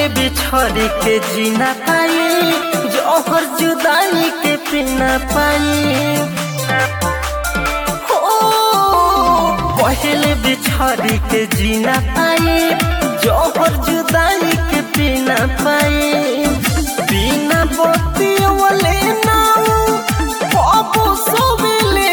पहले बिछड़ के जीना पाई, जोहर जुदाई के पीना पाई। हो पहले बिछड़ के जीना पाई, जोहर जुदाई के पीना पाई। बिना बोती वाले नाऊ बाबू सोवेले,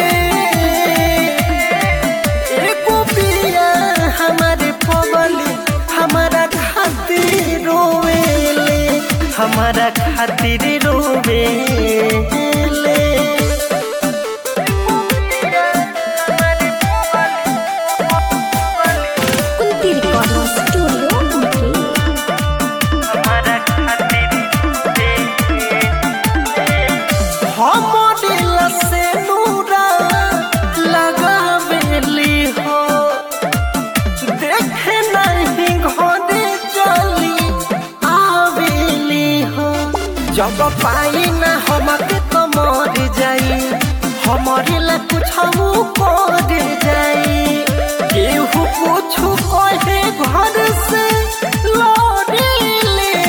एको पिया हमारे पवली हमारा खातिर रोवेले, हमारा खातिर रोवेले। कुंती रिकॉर्डिंग स्टूडियो हमारा खातिर हमारे लसे नूरा लगावेली हो, देखे नहीं घोड़े चली आवेली हो। जब पाई ना हमके तो मर जाई, हमारे ला कुछ कर जाई। केहू कुछ कहे घर से लौटेले,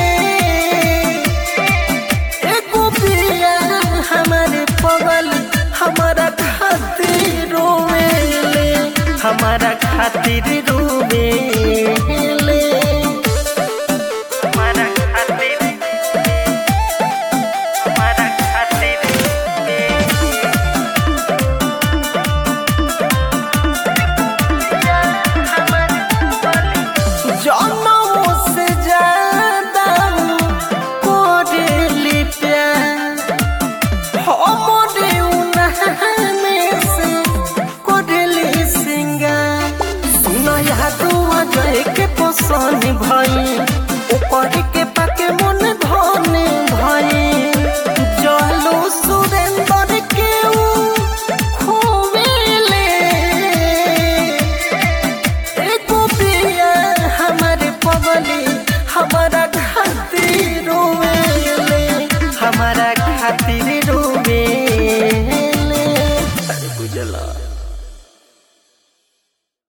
एको पिया हमारे पगल हमारा खातिर रोवेले, हमारा खातिर रोवेले।